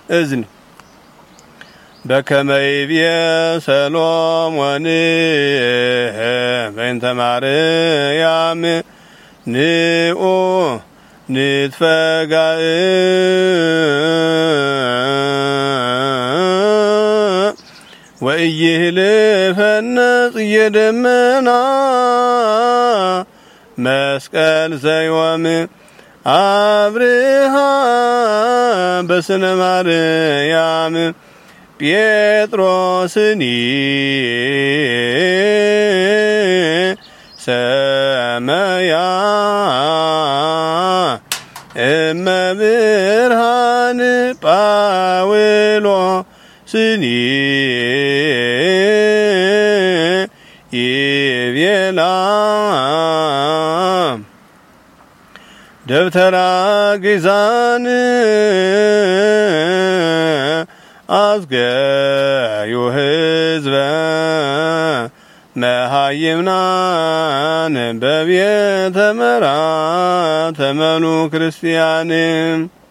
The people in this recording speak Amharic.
እዝን በከመ ይቤ ሰሎሞን በእንተ ማርያም ንዑ ንትፈጋእ ወኢይህልፈነ ጽጌ ደመና መስቀል ዘዮም አብርሃ በስነ ማርያም ጴጥሮስኒ ሰመያ እመብርሃን ጳውሎስኒ ይቤላ ደብተራ ግዛን አዝገዩ ሕዝበ መሃይምናን በቤተ መራ ተመኑ ክርስቲያን